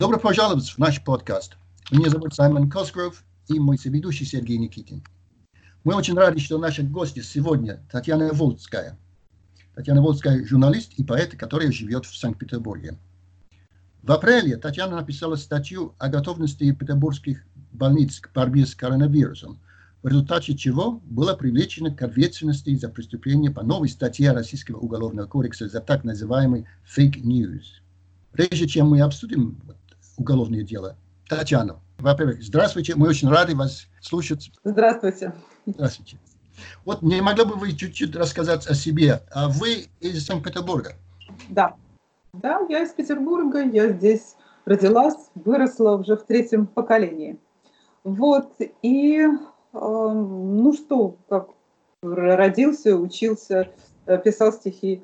Добро пожаловать в наш подкаст. Меня зовут Саймон Косгров и мой соведущий Сергей Никитин. Мы очень рады, что наши гости сегодня Татьяна Волцкая. Татьяна Волцкая – журналист и поэт, который живет в Санкт-Петербурге. В апреле Татьяна написала статью о готовности петербургских больниц к борьбе с коронавирусом, в результате чего была привлечена к ответственности за преступление по новой статье Российского уголовного кодекса за так называемый fake news. Прежде чем мы обсудим уголовное дело, Татьяна, во-первых, здравствуйте, мы очень рады вас слушать. Здравствуйте. Здравствуйте. Вот не могли бы вы чуть-чуть рассказать о себе? А вы из Санкт-Петербурга? Да, я из Петербурга, я здесь родилась, выросла уже в третьем поколении. Вот, и, как родился, учился, писал стихи.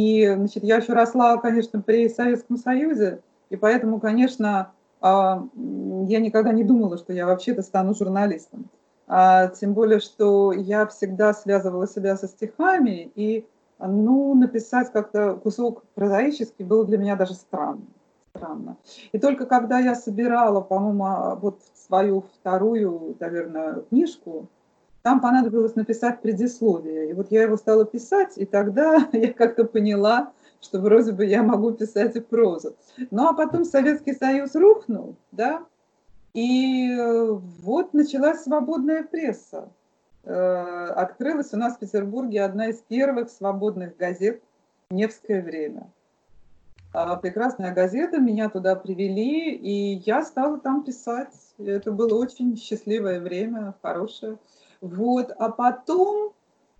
Я еще росла, конечно, при Советском Союзе, и поэтому, конечно, я никогда не думала, что я вообще-то стану журналистом. Тем более, что я всегда связывала себя со стихами, и написать как-то кусок прозаический было для меня даже странно. И только когда я собирала, по-моему, вот свою вторую, наверное, книжку, там понадобилось написать предисловие. И вот я его стала писать, и тогда я как-то поняла, что вроде бы я могу писать и прозу. Ну а потом Советский Союз рухнул, да, и вот началась свободная пресса. Открылась у нас в Петербурге одна из первых свободных газет «Невское время». Прекрасная газета, меня туда привели, и я стала там писать. Это было очень счастливое время, хорошее. Вот, а потом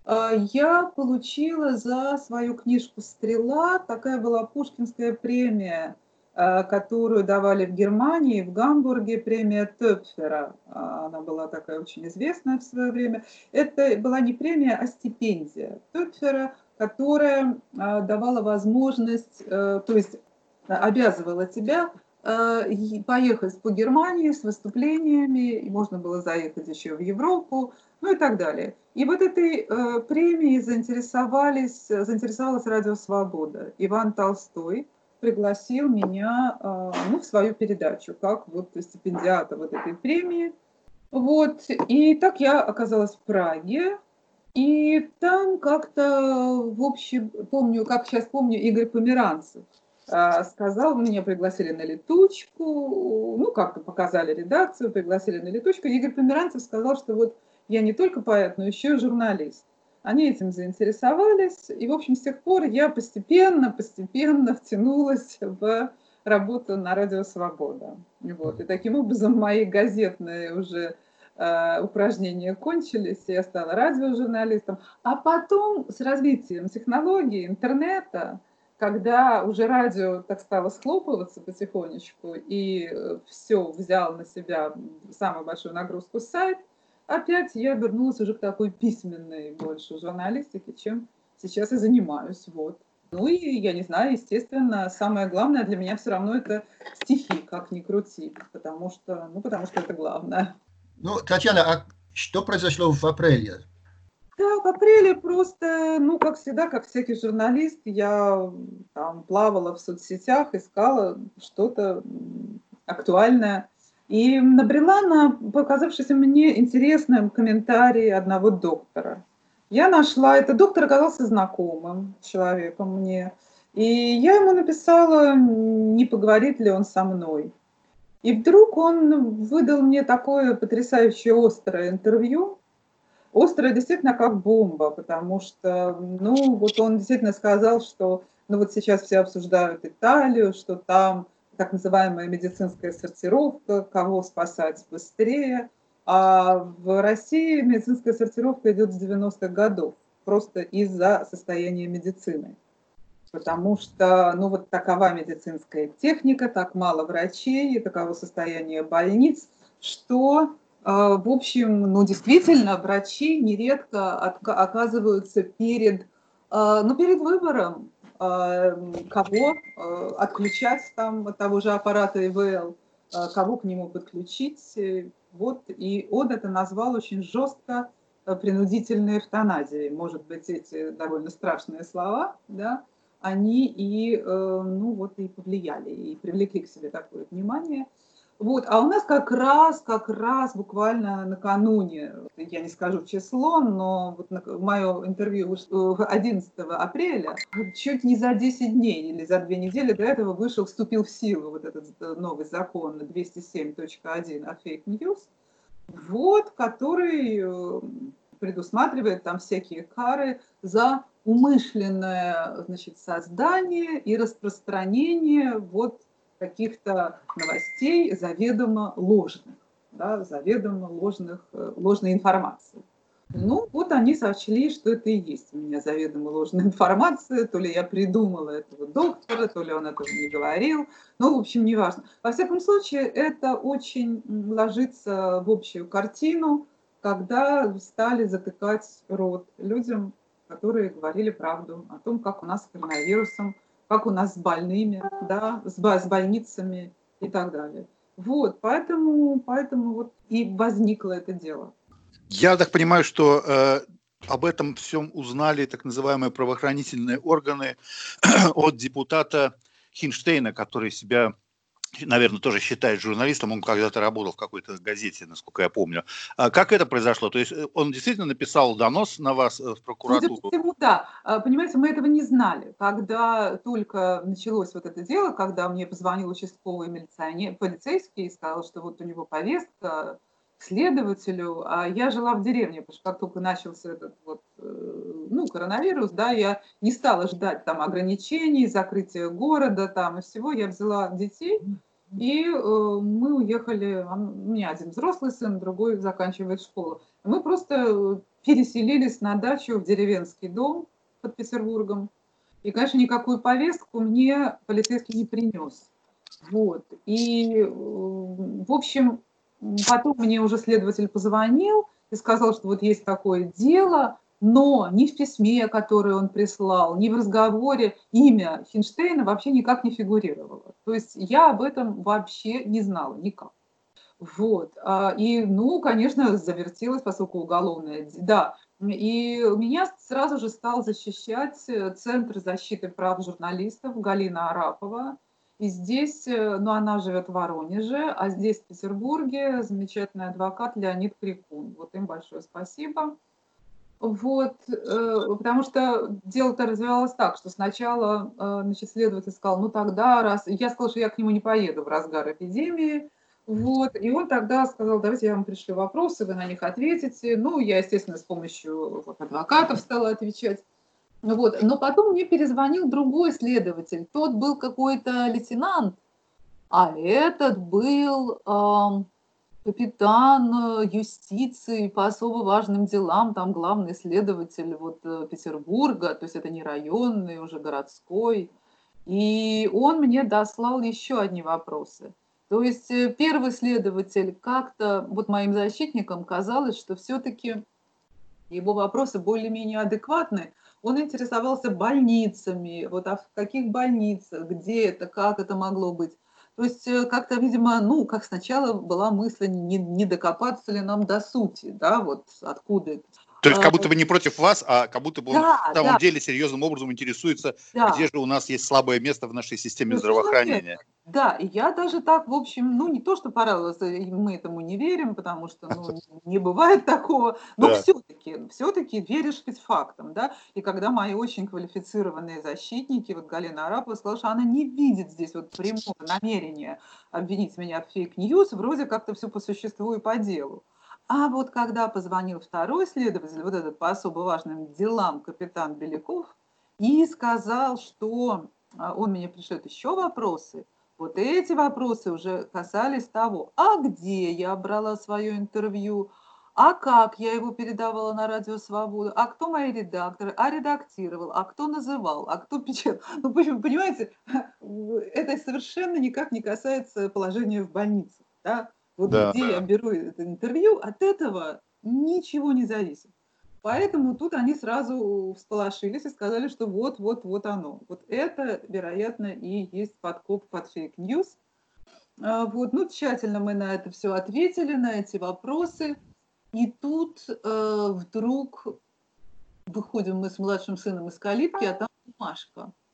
я получила за свою книжку «Стрела», такая была Пушкинская премия, которую давали в Германии, в Гамбурге, премия Топфера. Она была такая очень известная в свое время. Это была не премия, а стипендия Топфера, которая давала возможность, то есть обязывала тебя поехать по Германии с выступлениями, и можно было заехать еще в Европу, и так далее. И вот этой премией заинтересовалась Радио Свобода. Иван Толстой пригласил меня в свою передачу, как вот стипендиата вот этой премии. Вот. И так я оказалась в Праге. И там как-то, в общем, сейчас помню, Игорь Померанцев сказал, меня пригласили на летучку, как-то показали редакцию, пригласили на летучку. Игорь Померанцев сказал, что вот я не только поэт, но еще и журналист. Они этим заинтересовались, и, в общем, с тех пор я постепенно втянулась в работу на Радио Свобода. Вот. И таким образом мои газетные уже упражнения кончились, я стала радиожурналистом. А потом с развитием технологий, интернета, когда уже радио так стало схлопываться потихонечку, и все взял на себя самую большую нагрузку сайт, опять я вернулась уже к такой письменной больше журналистике, чем сейчас и занимаюсь. Вот. И я не знаю, естественно, самое главное для меня все равно это стихи, как ни крути, потому что это главное. Татьяна, а что произошло в апреле? Да, в апреле просто, как всегда, как всякий журналист, я там плавала в соцсетях, искала что-то актуальное. И набрела на показавшийся мне интересным комментарий одного доктора. Я нашла, этот доктор оказался знакомым человеком мне. И я ему написала, не поговорит ли он со мной. И вдруг он выдал мне такое потрясающе острое интервью. Острое действительно как бомба, потому что, он действительно сказал, что, сейчас все обсуждают Италию, что там так называемая медицинская сортировка, кого спасать быстрее. А в России медицинская сортировка идет с 90-х годов, просто из-за состояния медицины. Потому что, такова медицинская техника, так мало врачей, таково состояние больниц, что, в общем, действительно, врачи нередко оказываются перед выбором, кого отключать там от того же аппарата ИВЛ, кого к нему подключить. Вот, и он это назвал очень жестко принудительной эвтаназией. Может быть, эти довольно страшные слова, да, они и, ну, вот и повлияли, и привлекли к себе такое внимание. Вот, а у нас как раз буквально накануне, я не скажу число, но вот мое интервью вышло 11 апреля, чуть не за 10 дней или за 2 недели до этого вступил в силу вот этот новый закон 207.1 о фейк-ньюс, вот, который предусматривает там всякие кары за умышленное, значит, создание и распространение вот каких-то новостей заведомо ложных, да, заведомо ложной информации. Ну, вот они сочли, что это и есть у меня заведомо ложная информация, то ли я придумала этого доктора, то ли он этого не говорил, ну, в общем, неважно. Во всяком случае, это очень ложится в общую картину, когда стали затыкать рот людям, которые говорили правду о том, как у нас с коронавирусом, как у нас с больными, да, с больницами и так далее. Вот, поэтому вот и возникло это дело. Я так понимаю, что об этом всем узнали так называемые правоохранительные органы от депутата Хинштейна, который себя, наверное, тоже считает журналистом. Он когда-то работал в какой-то газете, насколько я помню. Как это произошло? То есть он действительно написал донос на вас в прокуратуру? Судя по всему, да. Понимаете, мы этого не знали. Когда только началось вот это дело, когда мне позвонил участковый полицейский и сказал, что вот у него повестка к следователю, а я жила в деревне, потому что как только начался этот вот, ну, коронавирус, да, я не стала ждать там ограничений, закрытия города там и всего. Я взяла детей, и мы уехали, у меня один взрослый сын, другой заканчивает школу. Мы просто переселились на дачу в деревенский дом под Петербургом. И, конечно, никакую повестку мне полицейский не принес. Вот. И, в общем, потом мне уже следователь позвонил и сказал, что вот есть такое дело, но ни в письме, которое он прислал, ни в разговоре имя Хинштейна вообще никак не фигурировало. То есть я об этом вообще не знала никак. Вот. И, ну, конечно, завертелось, поскольку уголовное. Да. И меня сразу же стал защищать Центр защиты прав журналистов Галина Арапова. И здесь, ну, она живет в Воронеже, а здесь, в Петербурге, замечательный адвокат Леонид Крикун. Вот им большое спасибо. Вот, потому что дело-то развивалось так, что сначала, значит, следователь сказал, ну тогда раз... Я сказала, что я к нему не поеду в разгар эпидемии, вот, и он тогда сказал, давайте я вам пришлю вопросы, вы на них ответите. Ну, я, естественно, с помощью вот, адвокатов стала отвечать. Вот, но потом мне перезвонил другой следователь, тот был какой-то лейтенант, а этот был... капитан юстиции по особо важным делам, там главный следователь вот Петербурга, то есть это не районный, уже городской. И он мне дослал еще одни вопросы. То есть первый следователь как-то, вот моим защитникам казалось, что все-таки его вопросы более-менее адекватны. Он интересовался больницами, вот а в каких больницах, где это, как это могло быть. То есть как-то, видимо, ну, как сначала была мысль, не докопаться ли нам до сути, да, вот откуда это. То есть как будто бы не против вас, а как будто бы он Да, в самом деле серьезным образом интересуется, да. где же у нас есть слабое место в нашей системе здравоохранения. Да, и я даже так, в общем, ну, не то, что порадовалась, мы этому не верим, потому что, ну, не бывает такого, но Да. все-таки веришь спецфактам, да, и когда мои очень квалифицированные защитники, вот Галина Арапова сказала, что она не видит здесь вот прямого намерения обвинить меня в фейк-ньюс, вроде как-то все по существу и по делу. А вот когда позвонил второй следователь, вот этот по особо важным делам капитан Беляков, и сказал, что он мне пришлет еще вопросы, вот эти вопросы уже касались того, а где я брала свое интервью, а как я его передавала на Радио Свободу, а кто мои редакторы, а редактировал, а кто называл, а кто печатал. Ну, понимаете, это совершенно никак не касается положения в больнице. Да? Вот Да. где я беру это интервью, от этого ничего не зависит. Поэтому тут они сразу всполошились и сказали, что вот оно. Вот это, вероятно, и есть подкоп под фейк-ньюс. Вот, ну, тщательно мы на это все ответили, на эти вопросы. И тут вдруг выходим мы с младшим сыном из калитки, а там бумажка.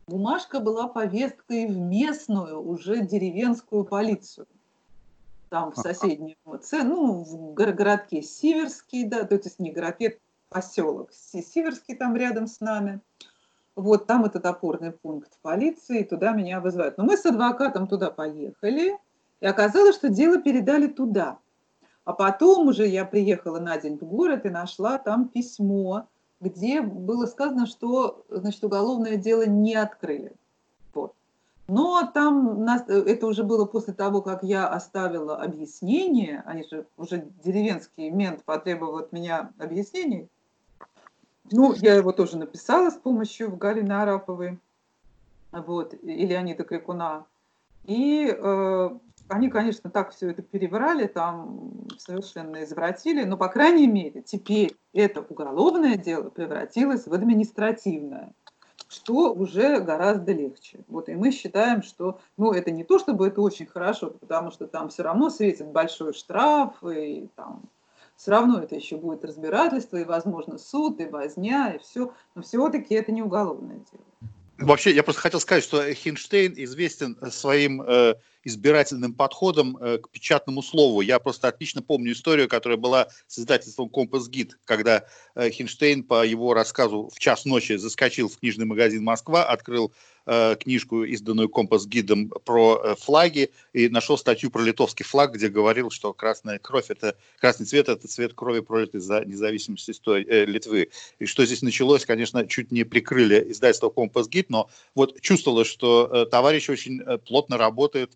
бумажка была повесткой в местную, уже деревенскую полицию. Там в соседнем, в городке Сиверский, да, то есть не городке, поселок Сиверский там рядом с нами. Вот там этот опорный пункт полиции, туда меня вызывают. Но мы с адвокатом туда поехали, и оказалось, что дело передали туда. А потом уже я приехала на день в город и нашла там письмо, где было сказано, что, значит, уголовное дело не открыли. Вот. Но там это уже было после того, как я оставила объяснение, они же уже деревенский мент потребовал от меня объяснений. Ну, я его тоже написала с помощью Галины Араповой, вот, и Леонида Крикуна. И они, конечно, так все это переврали, там совершенно извратили, но, по крайней мере, теперь это уголовное дело превратилось в административное, что уже гораздо легче. Вот, и мы считаем, что, это не то, чтобы это очень хорошо, потому что там все равно светит большой штраф, и там все равно это еще будет разбирательство, и, возможно, суд, и возня, и все, но все-таки это не уголовное дело. Вообще, я просто хотел сказать, что Хинштейн известен своим избирательным подходом к печатному слову. Я просто отлично помню историю, которая была с издательством «Компас-гид», когда Хинштейн по его рассказу в час ночи заскочил в книжный магазин «Москва», открыл книжку, изданную «Компас-гидом» про флаги, и нашел статью про литовский флаг, где говорил, что красная кровь, красный цвет – это цвет крови, пролитый за независимость Литвы. И что здесь началось, конечно, чуть не прикрыли издательство «Компас-гид», но вот чувствовалось, что товарищ очень плотно работает,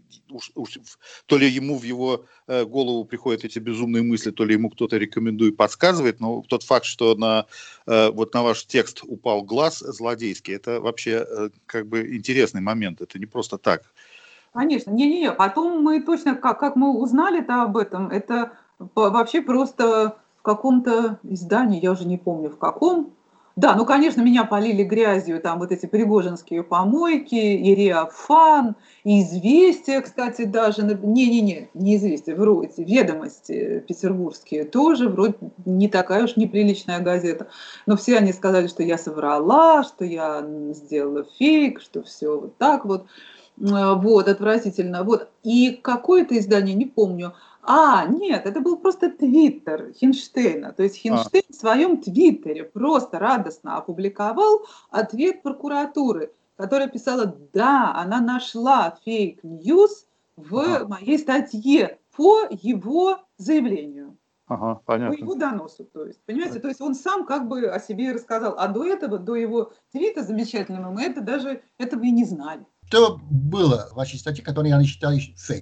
то ли ему в его голову приходят эти безумные мысли, то ли ему кто-то рекомендует, подсказывает, но тот факт, что на ваш текст упал глаз злодейский, это вообще как бы интересный момент, это не просто так. Конечно, не-не-не, потом мы точно, как мы узнали-то об этом, это вообще просто в каком-то издании, я уже не помню в каком. Да, конечно, меня полили грязью, там вот эти пригожинские помойки, и Реафан, и «Известия», кстати, даже, не «Известия», вроде «Ведомости» петербургские тоже, вроде не такая уж неприличная газета, но все они сказали, что я соврала, что я сделала фейк, что все вот так вот. Вот, отвратительно. Вот. И какое-то издание, не помню. Нет, это был просто твиттер Хинштейна. То есть Хинштейн в своем твиттере просто радостно опубликовал ответ прокуратуры, которая писала, да, она нашла фейк-ньюс в моей статье по его заявлению. Понятно. По его доносу, то есть, понимаете, то есть он сам как бы о себе рассказал, а до этого, до его твита замечательного, мы даже этого и не знали. Что было в вашей статье, которую они считали фейк?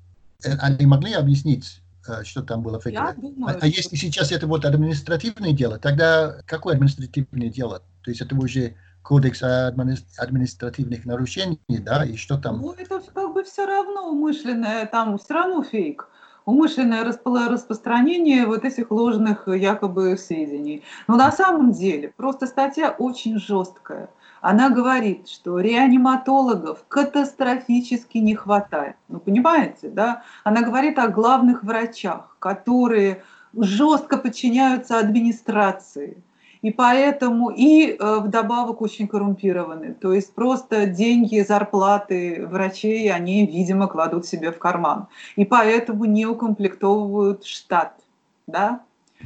Они могли объяснить, что там было фейк? Я думаю, если сейчас это вот административное дело, тогда какое административное дело? То есть это уже кодекс административных нарушений, да, и что там? Это как бы все равно умышленное, там все равно фейк. Умышленное распространение вот этих ложных якобы сведений. Но на самом деле просто статья очень жесткая. Она говорит, что реаниматологов катастрофически не хватает. Понимаете, да? Она говорит о главных врачах, которые жестко подчиняются администрации. И поэтому вдобавок очень коррумпированы. То есть просто деньги, зарплаты врачей, они, видимо, кладут себе в карман. И поэтому не укомплектовывают штат. Да?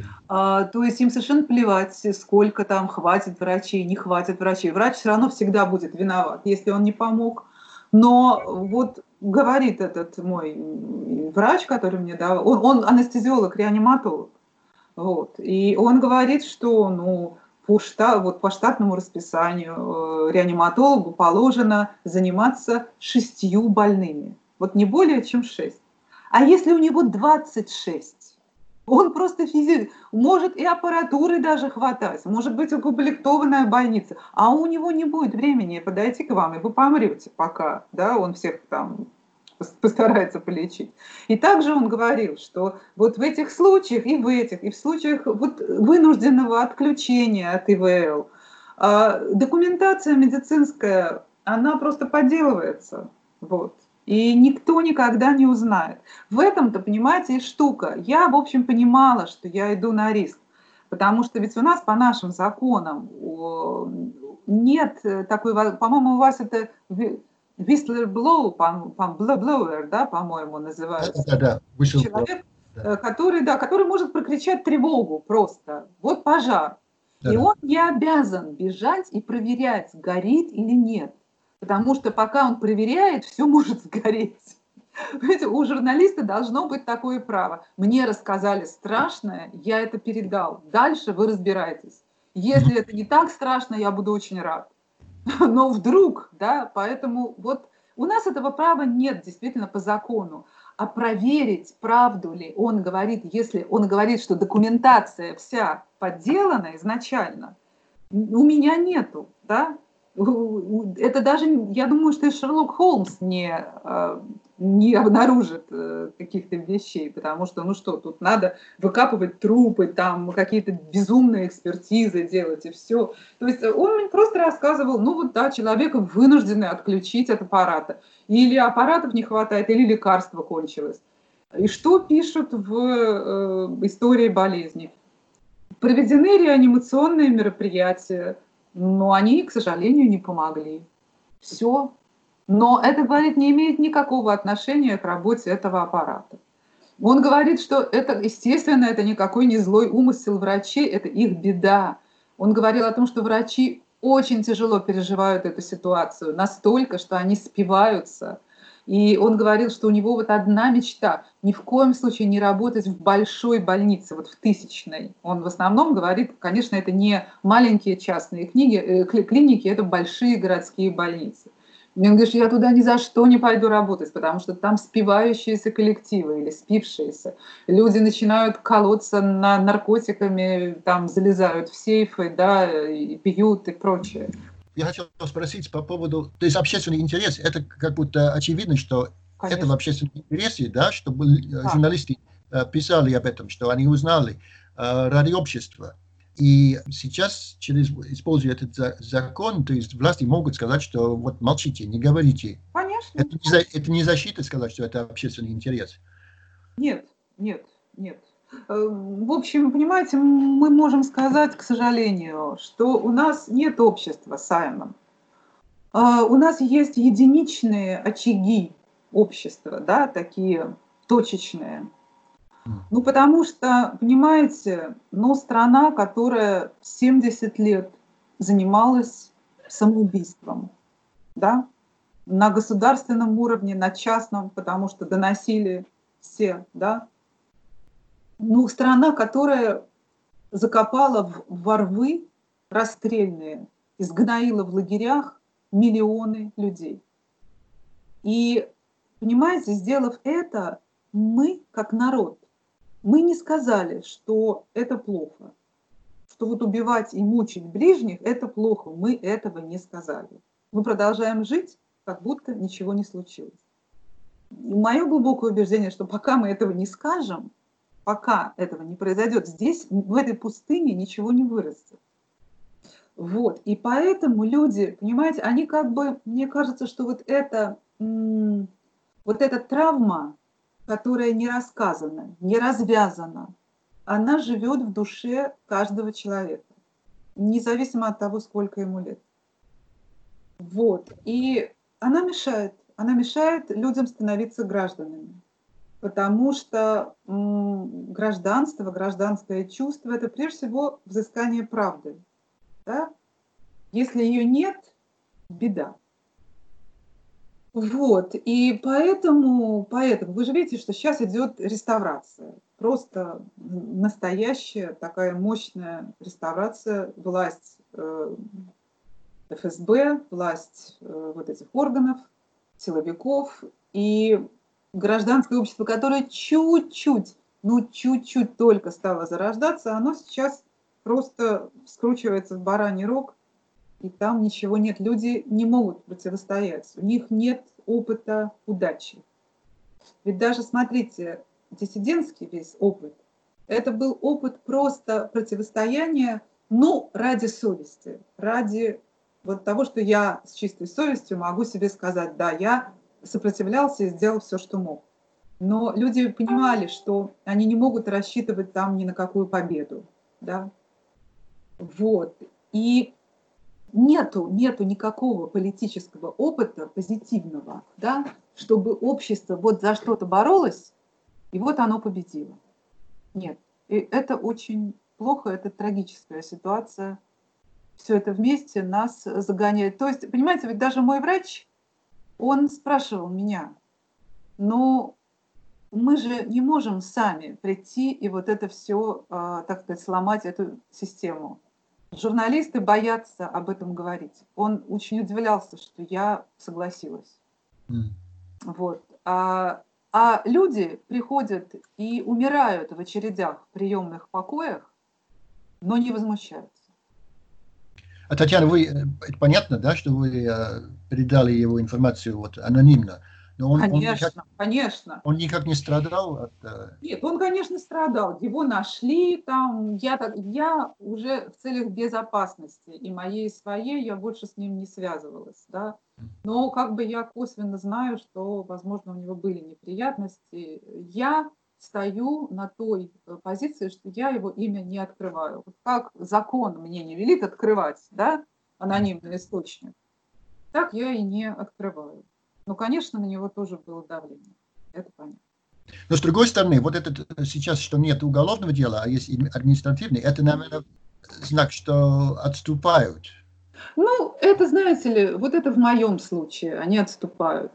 То есть им совершенно плевать, сколько там хватит врачей, не хватит врачей. Врач все равно всегда будет виноват, если он не помог. Но вот говорит этот мой врач, который мне дал, он анестезиолог, реаниматолог. Вот. И он говорит, что по штатному расписанию реаниматологу положено заниматься 6 больными. Вот не более чем 6. А если у него 26? Он просто может и аппаратуры даже хватать, может быть укомплектованная больница, а у него не будет времени подойти к вам, и вы помрете пока, да, он всех там постарается полечить. И также он говорил, что вот в этих случаях, и в случаях вот вынужденного отключения от ИВЛ, документация медицинская, она просто подделывается, вот. И никто никогда не узнает. В этом-то, понимаете, и штука. Я, в общем, понимала, что я иду на риск. Потому что ведь у нас по нашим законам нет такой, по-моему, у вас это whistleblower, blower, да, по-моему, называется. Да. Вышел. Человек, который может прокричать тревогу просто. Вот пожар. Да. И он не обязан бежать и проверять, горит или нет. Потому что пока он проверяет, все может сгореть. Понимаете, у журналиста должно быть такое право. Мне рассказали страшное, я это передал. Дальше вы разбираетесь. Если это не так страшно, я буду очень рад. Но вдруг, да, поэтому вот у нас этого права нет действительно по закону. А проверить, правду ли он говорит, если он говорит, что документация вся подделана изначально, у меня нету, да. Это даже, я думаю, что и Шерлок Холмс не обнаружит каких-то вещей, потому что, ну что, тут надо выкапывать трупы, там какие-то безумные экспертизы делать и все. То есть он мне просто рассказывал, ну вот да, человека вынуждены отключить от аппарата. Или аппаратов не хватает, или лекарство кончилось. И что пишут в истории болезни? Проведены реанимационные мероприятия, но они, к сожалению, не помогли. Все. Но это, говорит, не имеет никакого отношения к работе этого аппарата. Он говорит, что это, естественно, это никакой не злой умысел врачей, это их беда. Он говорил о том, что врачи очень тяжело переживают эту ситуацию, настолько, что они спиваются. И он говорил, что у него вот одна мечта – ни в коем случае не работать в большой больнице, вот в тысячной. Он в основном говорит, конечно, это не маленькие частные клиники, это большие городские больницы. И он говорит, что я туда ни за что не пойду работать, потому что там спивающиеся коллективы или спившиеся. Люди начинают колоться наркотиками, там залезают в сейфы, да, и пьют и прочее. Я хотел спросить по поводу, то есть общественный интерес, это как будто очевидно, что Конечно. это в общественном интересе, да, чтобы журналисты писали об этом, что они узнали ради общества. И сейчас, используя этот закон, то есть власти могут сказать, что вот молчите, не говорите. Конечно. Это не защита сказать, что это общественный интерес. Нет. В общем, понимаете, мы можем сказать, к сожалению, что у нас нет общества, Саймон. У нас есть единичные очаги общества, да, такие точечные. Ну, потому что, понимаете, страна, которая 70 лет занималась самоубийством, да, на государственном уровне, на частном, потому что доносили все, да. Ну, страна, которая закопала во рвы расстрельные, изгноила в лагерях миллионы людей. И, понимаете, сделав это, мы, как народ, мы не сказали, что это плохо, что вот убивать и мучить ближних – это плохо. Мы этого не сказали. Мы продолжаем жить, как будто ничего не случилось. И мое глубокое убеждение, что пока мы этого не скажем, пока этого не произойдет, здесь, в этой пустыне, ничего не вырастет. Вот. И поэтому люди, понимаете, они как бы, мне кажется, что вот эта травма, которая не рассказана, не развязана, она живет в душе каждого человека, независимо от того, сколько ему лет. Вот. И она мешает людям становиться гражданами. Потому что гражданство, гражданское чувство – это прежде всего взыскание правды. Да? Если ее нет, беда. Вот, и поэтому вы же видите, что сейчас идет реставрация. Просто настоящая такая мощная реставрация, власть ФСБ, власть вот этих органов, силовиков и гражданское общество, которое чуть-чуть только стало зарождаться, оно сейчас просто скручивается в бараний рог, и там ничего нет. Люди не могут противостоять. У них нет опыта удачи. Ведь даже, смотрите, диссидентский весь опыт, это был опыт просто противостояния, ради совести, ради вот того, что я с чистой совестью могу себе сказать, да, я сопротивлялся и сделал все, что мог. Но люди понимали, что они не могут рассчитывать там ни на какую победу. Да? Вот. И нету никакого политического опыта позитивного, да, чтобы общество вот за что-то боролось, и вот оно победило. Нет. И это очень плохо, это трагическая ситуация. Все это вместе нас загоняет. То есть, понимаете, ведь даже мой врач, он спрашивал меня, но мы же не можем сами прийти и вот это все, так сказать, сломать эту систему. Журналисты боятся об этом говорить. Он очень удивлялся, что я согласилась. Вот. А люди приходят и умирают в очередях в приемных покоях, но не возмущаются. А Татьяна, это понятно, да, что вы передали его информацию вот анонимно, но Конечно. Он никак не страдал от... Нет, он, конечно, страдал. Его нашли там. Я уже в целях безопасности и моей, и своей, я больше с ним не связывалась, да. Но как бы я косвенно знаю, что, возможно, у него были неприятности. Я стою на той позиции, что я его имя не открываю. Вот как закон мне не велит открывать, да, анонимный источник, так я и не открываю. Но, конечно, на него тоже было давление. Это понятно. Но с другой стороны, вот это сейчас, что нет уголовного дела, а есть административный, это, наверное, знак, что отступают. Ну, это, знаете ли, вот это в моем случае, они отступают.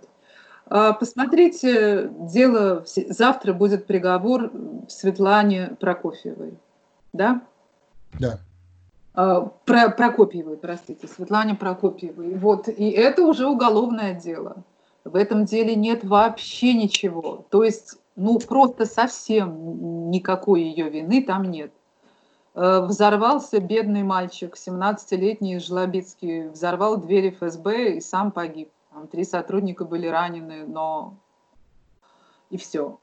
Посмотрите, завтра будет приговор Светлане Прокопьевой, да? Да. Прокопьевой, простите, Светлане Прокопьевой. Вот, и это уже уголовное дело. В этом деле нет вообще ничего. То есть, ну, просто совсем никакой ее вины там нет. Взорвался бедный мальчик, 17-летний Жлобицкий, взорвал двери ФСБ и сам погиб. Там 3 сотрудника были ранены, но и все.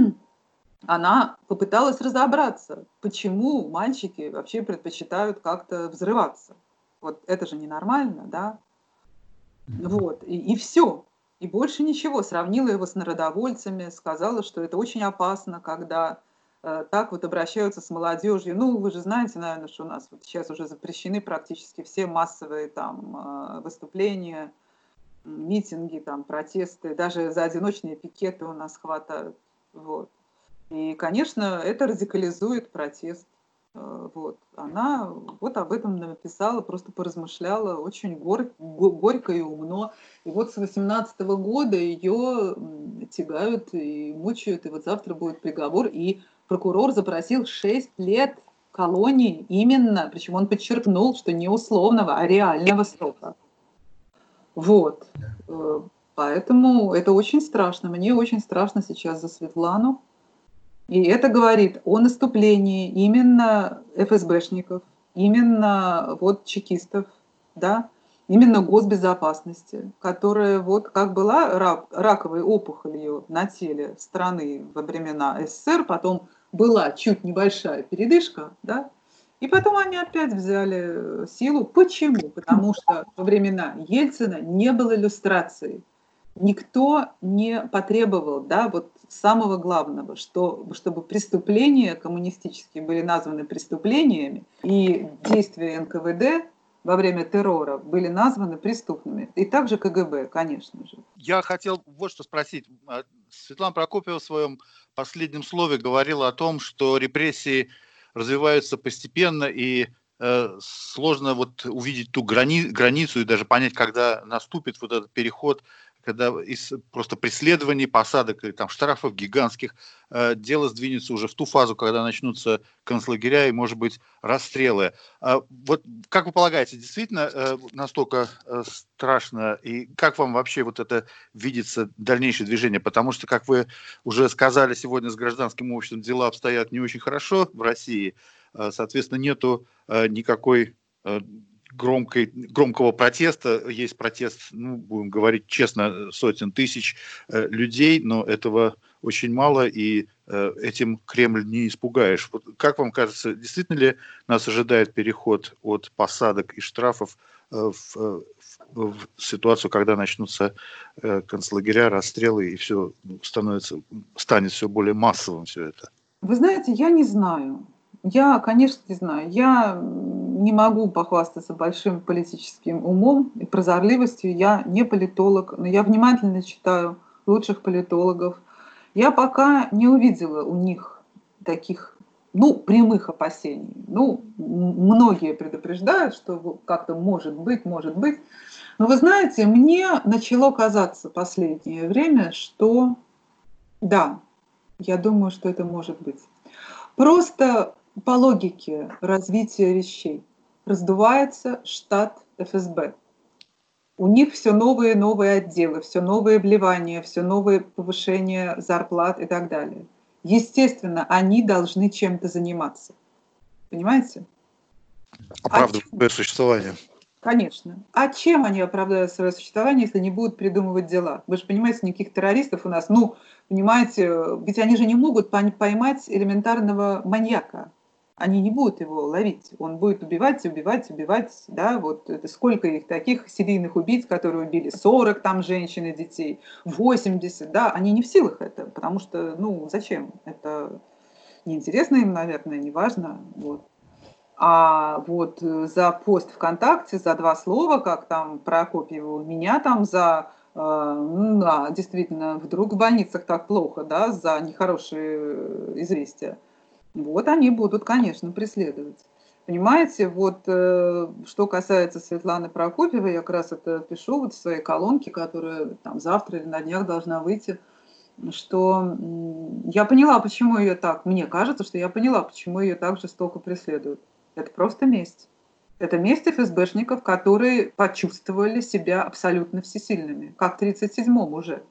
Она попыталась разобраться, почему мальчики вообще предпочитают как-то взрываться. Вот это же ненормально, да? Вот, и все. И больше ничего. Сравнила его с народовольцами, сказала, что это очень опасно, когда так вот обращаются с молодежью. Ну, вы же знаете, наверное, что у нас вот сейчас уже запрещены практически все массовые там выступления, митинги, там, протесты, даже за одиночные пикеты у нас хватают. Вот. И, конечно, это радикализует протест. Вот. Она вот об этом написала, просто поразмышляла очень горько и умно. И вот с 18-го года ее тягают и мучают, и вот завтра будет приговор. И прокурор запросил 6 лет колонии именно, причем он подчеркнул, что не условного, а реального срока. Вот. Поэтому это очень страшно. Мне очень страшно сейчас за Светлану. И это говорит о наступлении именно ФСБшников, именно вот чекистов, да, именно госбезопасности, которая вот как была раковой опухолью на теле страны во времена СССР, потом была чуть небольшая передышка, да, и потом они опять взяли силу. Почему? Потому что во времена Ельцина не было люстрации. Никто не потребовал, да, вот самого главного, чтобы преступления коммунистические были названы преступлениями, и действия НКВД во время террора были названы преступными. И также КГБ, конечно же. Я хотел вот что спросить. Светлана Прокопьева в своем последнем слове говорила о том, что репрессии развиваются постепенно, и сложно вот увидеть ту границу и даже понять, когда наступит вот этот переход, когда из просто преследований, посадок или там штрафов гигантских дело сдвинется уже в ту фазу, когда начнутся концлагеря и, может быть, расстрелы. Вот как вы полагаете, действительно настолько страшно? И как вам вообще вот это видится дальнейшее движение? Потому что, как вы уже сказали, сегодня с гражданским обществом дела обстоят не очень хорошо в России. Соответственно, нету никакой громкого протеста. Есть протест, ну, будем говорить честно, сотен тысяч людей, но этого очень мало, и этим Кремль не испугаешь. Вот как вам кажется, действительно ли нас ожидает переход от посадок и штрафов в ситуацию, когда начнутся концлагеря, расстрелы, и все станет все более массовым все это? Вы знаете, я не знаю. Я, конечно, не знаю. Я не могу похвастаться большим политическим умом и прозорливостью. Я не политолог, но я внимательно читаю лучших политологов. Я пока не увидела у них таких, прямых опасений. Многие предупреждают, что как-то может быть. Но вы знаете, мне начало казаться в последнее время, что да, я думаю, что это может быть. Просто по логике развития вещей раздувается штат ФСБ. У них все новые и новые отделы, все новые вливания, все новые повышения зарплат и так далее. Естественно, они должны чем-то заниматься. Понимаете? Оправдывать свое существование. Конечно. А чем они оправдают свое существование, если не будут придумывать дела? Вы же понимаете, никаких террористов у нас, понимаете, ведь они же не могут поймать элементарного маньяка. Они не будут его ловить. Он будет убивать, да, вот это сколько их таких серийных убийц, которые убили 40 там женщин и детей, 80, да, они не в силах это, потому что, зачем? Это неинтересно им, наверное, не важно, вот. А вот за пост ВКонтакте, за 2 слова, как там Прокопьеву, меня там действительно, вдруг в больницах так плохо, да, за нехорошие известия. Вот они будут, конечно, преследовать. Понимаете, вот что касается Светланы Прокопьевой, я как раз это пишу вот в своей колонке, которая там завтра или на днях должна выйти, что я поняла, почему ее так, мне кажется, что я поняла, почему ее так жестоко преследуют. Это просто месть. Это месть ФСБшников, которые почувствовали себя абсолютно всесильными, как в 1937-м уже.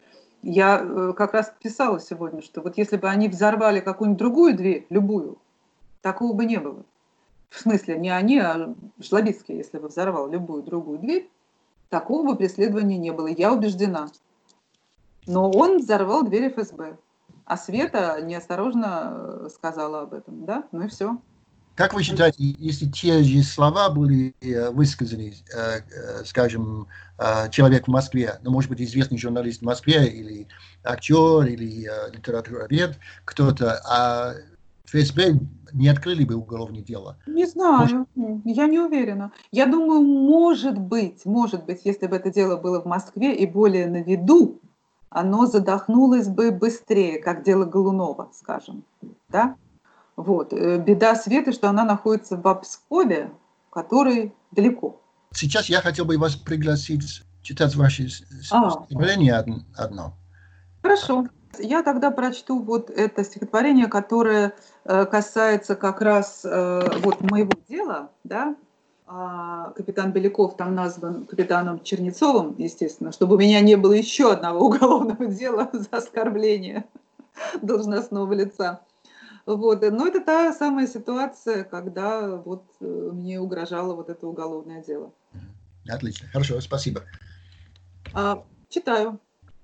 Я как раз писала сегодня, что вот если бы они взорвали какую-нибудь другую дверь, любую, такого бы не было. В смысле, не они, а Шлобицкий, если бы взорвал любую другую дверь, такого бы преследования не было, я убеждена. Но он взорвал дверь ФСБ, а Света неосторожно сказала об этом, да, и все. Как вы считаете, если те же слова были высказаны, скажем, человек в Москве, может быть, известный журналист в Москве, или актер, или литературовед, кто-то, а ФСБ не открыли бы уголовное дело? Не знаю, я не уверена. Я думаю, может быть, если бы это дело было в Москве и более на виду, оно задохнулось бы быстрее, как дело Голунова, скажем, да? Вот. Беда Светы, что она находится в Пскове, который далеко. Сейчас я хотел бы вас пригласить читать ваше стихотворение одно. Хорошо. Я тогда прочту вот это стихотворение, которое касается как раз вот моего дела, да. Капитан Беляков там назван капитаном Чернецовым, естественно, чтобы у меня не было еще одного уголовного дела за оскорбление должностного лица. Вот. Но это та самая ситуация, когда вот мне угрожало вот это уголовное дело. Отлично, хорошо, спасибо. Читаю.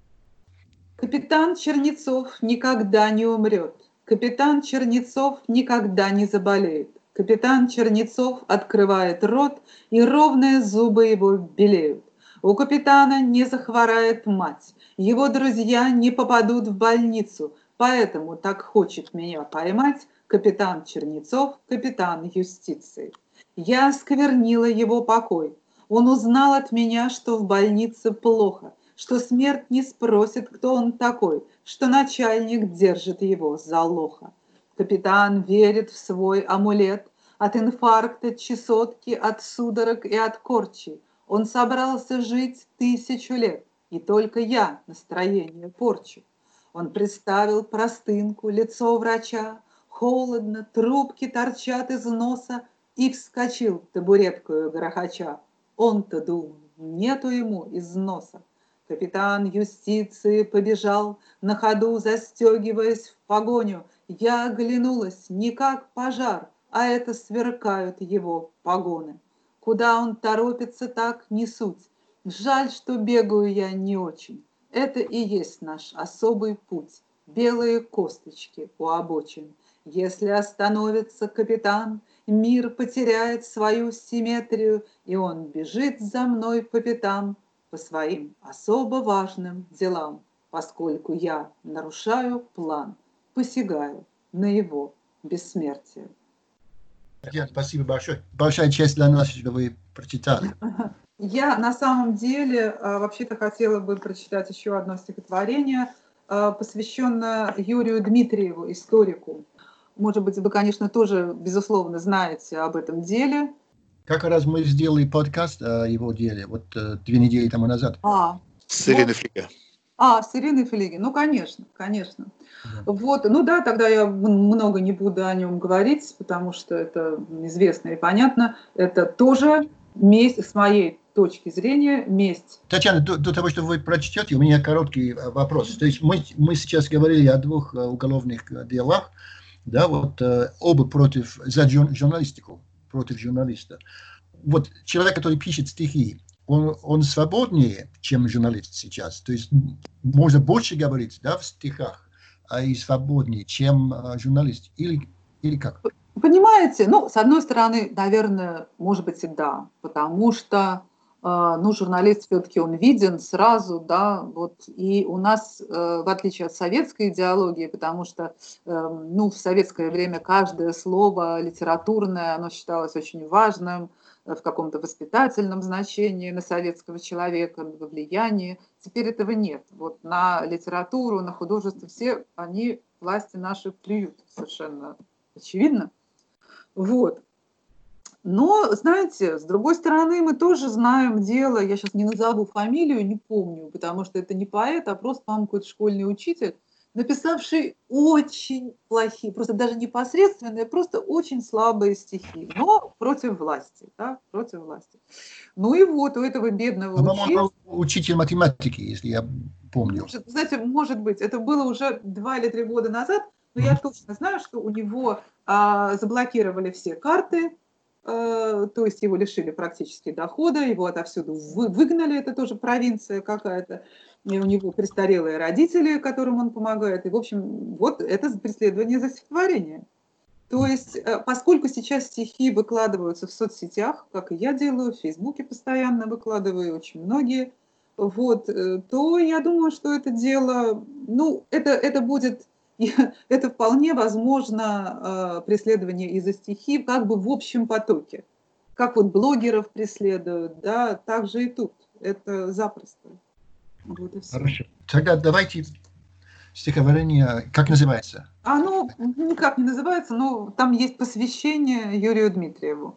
Капитан Чернецов никогда не умрет. Капитан Чернецов никогда не заболеет. Капитан Чернецов открывает рот, и ровные зубы его белеют. У капитана не захворает мать, его друзья не попадут в больницу, поэтому так хочет меня поймать капитан Чернецов, капитан юстиции. Я осквернила его покой. Он узнал от меня, что в больнице плохо, что смерть не спросит, кто он такой, что начальник держит его за лоха. Капитан верит в свой амулет, от инфаркта, чесотки, от судорог и от корчей. Он собрался жить 1000 лет, и только я настроение порчу. Он представил простынку, лицо врача, холодно, трубки торчат из носа, и вскочил табуреткою грохоча. Он-то думал, нету ему износа. Капитан юстиции побежал, на ходу застегиваясь в погоню. Я оглянулась, не как пожар, а это сверкают его погоны. Куда он торопится, так не суть. Жаль, что бегаю я не очень. Это и есть наш особый путь. Белые косточки у обочин. Если остановится капитан, мир потеряет свою симметрию, и он бежит за мной по пятам, по своим особо важным делам, поскольку я нарушаю план, посягаю на его бессмертие. Татьяна, спасибо большое. Большая честь для нас, что вы прочитали. Я на самом деле вообще-то хотела бы прочитать еще одно стихотворение, посвященное Юрию Дмитриеву, историку. Может быть, вы, конечно, тоже, безусловно, знаете об этом деле. Как раз мы сделали подкаст о его деле, 2 недели тому назад. С Ириной Флиге. С Ириной Флиге. Ну, конечно. Да. Тогда я много не буду о нем говорить, потому что это известно и понятно. Это тоже месть, с моей точки зрения, месть. Татьяна, до того, что вы прочтете, у меня короткий вопрос. То есть мы сейчас говорили о 2 уголовных делах, да, оба за журналистику, против журналиста. Человек, который пишет стихи, он свободнее, чем журналист сейчас. То есть можно больше говорить, да, в стихах, и свободнее, чем журналист. Или как? Понимаете, с одной стороны, наверное, может быть и да, потому что журналист все-таки он виден сразу, да, и у нас, в отличие от советской идеологии, потому что, в советское время каждое слово литературное, оно считалось очень важным, в каком-то воспитательном значении на советского человека, во влиянии. Теперь этого нет. На литературу, на художество все они, власти наши, плюют совершенно очевидно. Но, знаете, с другой стороны, мы тоже знаем дело, я сейчас не назову фамилию, не помню, потому что это не поэт, а просто, по-моему, какой-то школьный учитель, написавший очень плохие, просто даже непосредственные, просто очень слабые стихи, но против власти, да, против власти. У этого бедного По-моему, учитель математики, если я помню. Может быть, это было уже 2 или 3 года назад, но я точно знаю, что у него заблокировали все карты, то есть его лишили практически дохода, его отовсюду выгнали, это тоже провинция какая-то, и у него престарелые родители, которым он помогает, и, в общем, это преследование за стихотворение. То есть, поскольку сейчас стихи выкладываются в соцсетях, как и я делаю, в Фейсбуке постоянно выкладываю, очень многие, то я думаю, что это дело, это будет... Это вполне возможно преследование из-за стихи как бы в общем потоке. Как блогеров преследуют, да, так же и тут. Это запросто. И все. Хорошо. Тогда давайте стихотворение, как называется? Оно никак не называется, но там есть посвящение Юрию Дмитриеву.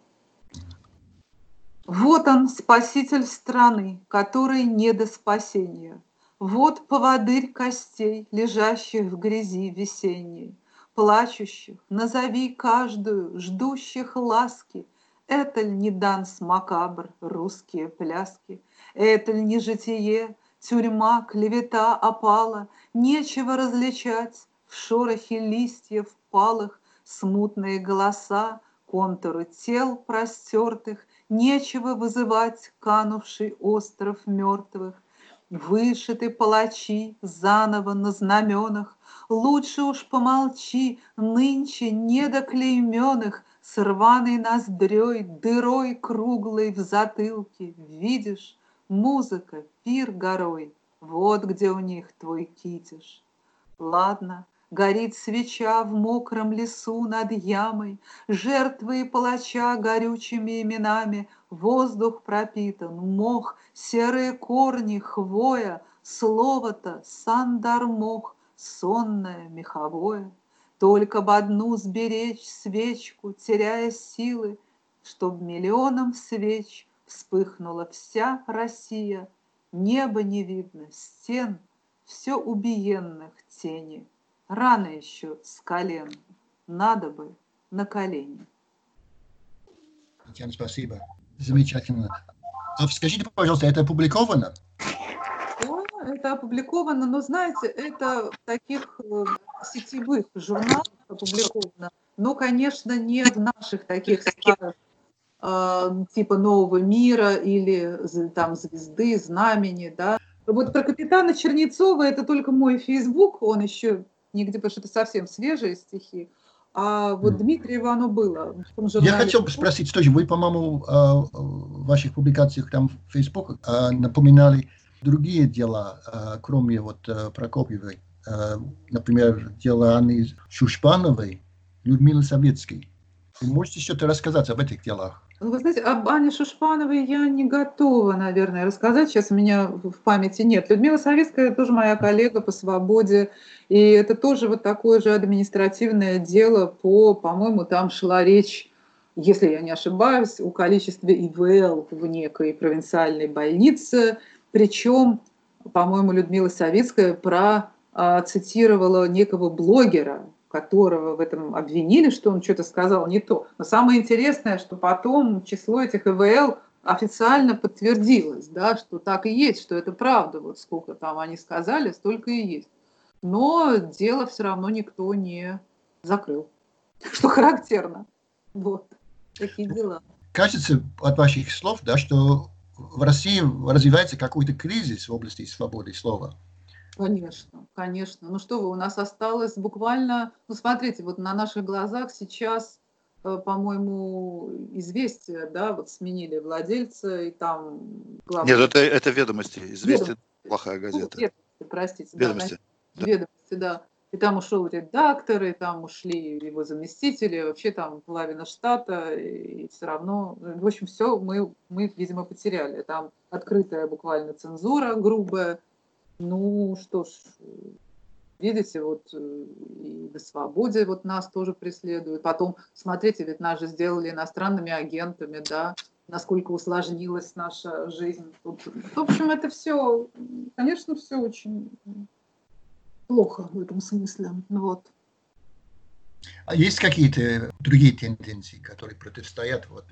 Вот он, спаситель страны, который не до спасения. Вот поводырь костей, лежащих в грязи весенней, плачущих, назови каждую, ждущих ласки. Это ль не данс макабр, русские пляски? Это ль не житие, тюрьма, клевета, опала? Нечего различать в шорохе листьев палых смутные голоса, контуры тел простертых. Нечего вызывать канувший остров мертвых. Вышиты палачи заново на знаменах, лучше уж помолчи, нынче недоклейменных, с рваной ноздрёй, дырой круглой в затылке. Видишь, музыка, пир горой, вот где у них твой китиш. Ладно, горит свеча в мокром лесу над ямой, жертвы и палача горючими именами, воздух пропитан, мох, серые корни, хвоя, слово-то сандар-мох, сонное, меховое. Только б одну сберечь свечку, теряя силы, чтоб миллионом свеч вспыхнула вся Россия. Небо не видно, стен, все убиенных тени. Рано еще с колен, надо бы на колени. Татьяна, спасибо. Замечательно. А скажите, пожалуйста, это опубликовано? Да, это опубликовано, но, знаете, это в таких сетевых журналах опубликовано, но, конечно, не в наших таких старых, типа «Нового мира» или там «Звезды», «Знамени», да. Про капитана Чернецова это только мой Фейсбук, он еще нигде, потому что это совсем свежие стихи. А Дмитриева оно было. Я хотел спросить, тоже, вы, по-моему, в ваших публикациях там в Facebook напоминали другие дела, кроме Прокопьевой. Например, дело Анны Шушпановой, Людмилы Советской. Вы можете что-то рассказать об этих делах? Ну, вы знаете, об Ане Шушпановой я не готова, наверное, рассказать. Сейчас у меня в памяти нет. Людмила Савицкая тоже моя коллега по свободе. И это тоже вот такое же административное дело по-моему, там шла речь, если я не ошибаюсь, о количестве ИВЛ в некой провинциальной больнице. Причем, по-моему, Людмила Савицкая процитировала некого блогера, которого в этом обвинили, что он что-то сказал не то. Но самое интересное, что потом число этих ИВЛ официально подтвердилось, да, что так и есть, что это правда. Вот сколько там они сказали, столько и есть. Но дело все равно никто не закрыл, что характерно. Вот такие дела. Кажется, от ваших слов, да, что в России развивается какой-то кризис в области свободы слова. Конечно, конечно. Ну что вы, у нас осталось буквально, ну смотрите, вот на наших глазах сейчас, по-моему, «Известия», да, вот сменили владельца, и там главный... Нет, это «Ведомости». «Известия» плохая Ну, газета. «Ведомости», простите. «Ведомости». Да, «Ведомости», да. И там ушел редактор, и там ушли его заместители, вообще там половина штата, и все равно, в общем, все мы, видимо, потеряли. Там открытая буквально цензура грубая. Ну что ж, видите, вот и на свободе вот нас тоже преследуют. Потом, смотрите, ведь нас же сделали иностранными агентами, да, насколько усложнилась наша жизнь. Тут, в общем, это все, конечно, все очень плохо в этом смысле. Вот. А есть какие-то другие тенденции, которые противостоят? Вот?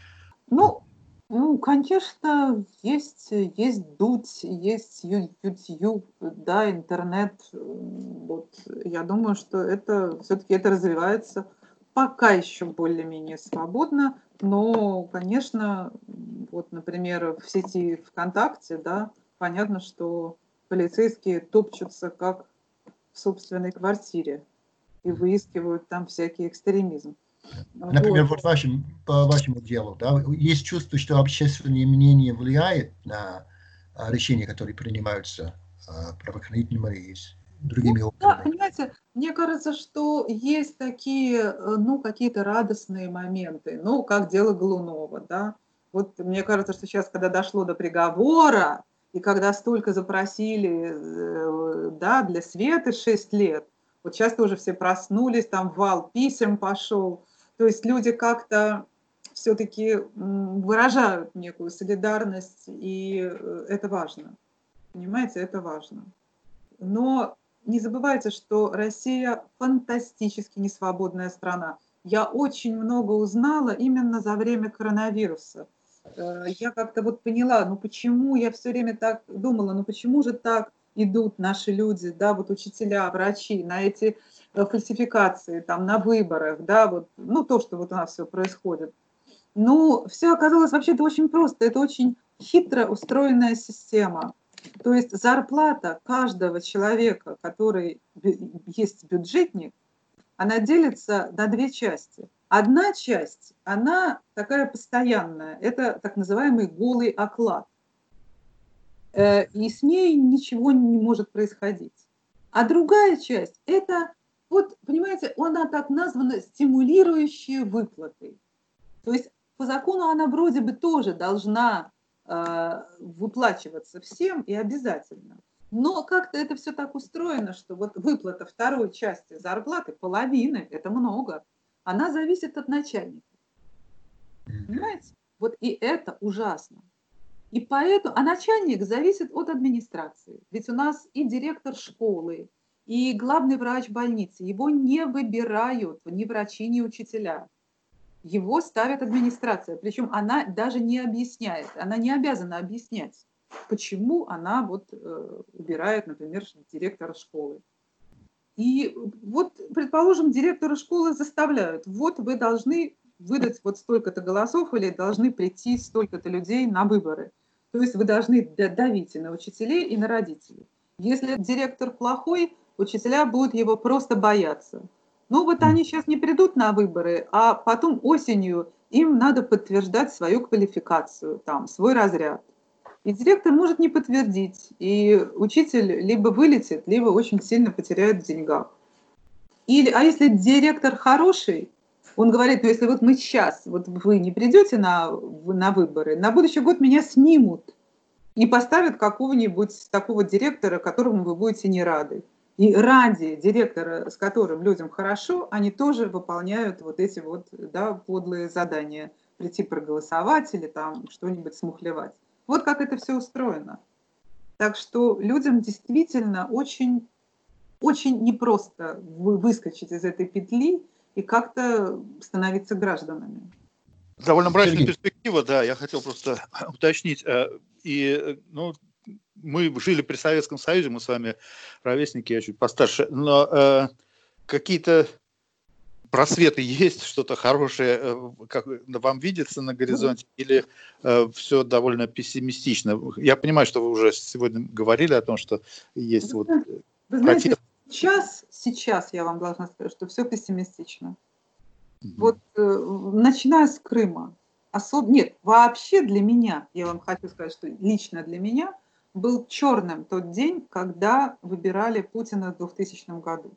Ну, конечно, есть Дудь, есть YouTube, да, интернет. Вот, я думаю, что это все-таки это развивается пока еще более-менее свободно, но, конечно, вот, например, в сети ВКонтакте, да, понятно, что полицейские топчутся как в собственной квартире и выискивают там всякий экстремизм. Например, вот по вашему делу, да, есть чувство, что общественное мнение влияет на решения, которые принимаются правоохранительными и другими органами? Да, понимаете, мне кажется, что есть такие, ну, какие-то радостные моменты, ну, как дело Голунова, да. Вот мне кажется, что сейчас, когда дошло до приговора, и когда столько запросили, да, для Светы 6 лет, вот сейчас тоже все проснулись, там вал писем пошел, то есть люди как-то все-таки выражают некую солидарность, и это важно, понимаете, это важно. Но не забывайте, что Россия фантастически несвободная страна. Я очень много узнала именно за время коронавируса. Я как-то вот поняла, ну почему я все время так думала, ну почему же так идут наши люди, да, вот учителя, врачи на эти фальсификации, там, на выборах, да, вот, ну то, что вот у нас все происходит. Ну, все оказалось вообще-то очень просто, это очень хитро устроенная система. То есть зарплата каждого человека, который есть бюджетник, она делится на две части. Одна часть, она такая постоянная, это так называемый голый оклад. И с ней ничего не может происходить. А другая часть, это, вот, понимаете, она так названа стимулирующие выплаты. То есть по закону она вроде бы тоже должна выплачиваться всем и обязательно. Но как-то это все так устроено, что вот выплата второй части зарплаты, половины, это много, она зависит от начальника. Понимаете? Вот и это ужасно. И поэтому, а начальник зависит от администрации. Ведь у нас и директор школы, и главный врач больницы, его не выбирают ни врачи, ни учителя. Его ставит администрация, причем она даже не объясняет, она не обязана объяснять, почему она вот убирает, например, директора школы. И вот, предположим, директора школы заставляют, вот вы должны выдать вот столько-то голосов или должны прийти столько-то людей на выборы. То есть вы должны давить и на учителей, и на родителей. Если директор плохой, учителя будут его просто бояться. Ну вот они сейчас не придут на выборы, а потом осенью им надо подтверждать свою квалификацию, там, свой разряд. И директор может не подтвердить, и учитель либо вылетит, либо очень сильно потеряет в деньгах. А если директор хороший, Он говорит, ну если вот мы сейчас, вот вы не придете на выборы, на будущий год меня снимут и поставят какого-нибудь такого директора, которому вы будете не рады. И ради директора, с которым людям хорошо, они тоже выполняют вот эти вот, да, подлые задания. Прийти проголосовать или там что-нибудь смухлевать. Вот как это все устроено. Так что людям действительно очень, очень непросто выскочить из этой петли и как-то становиться гражданами. Довольно мрачная перспектива, да, я хотел просто уточнить. Мы жили при Советском Союзе, мы с вами ровесники, я чуть постарше, но какие-то просветы есть, что-то хорошее, как вам видится на горизонте, или все довольно пессимистично? Я понимаю, что вы уже сегодня говорили о том, что есть Вы знаете, протест. сейчас я вам должна сказать, что все пессимистично. Вот начиная с Крыма, нет, вообще для меня, я вам хочу сказать, что лично для меня был черным тот день, когда выбирали Путина в 2000 году.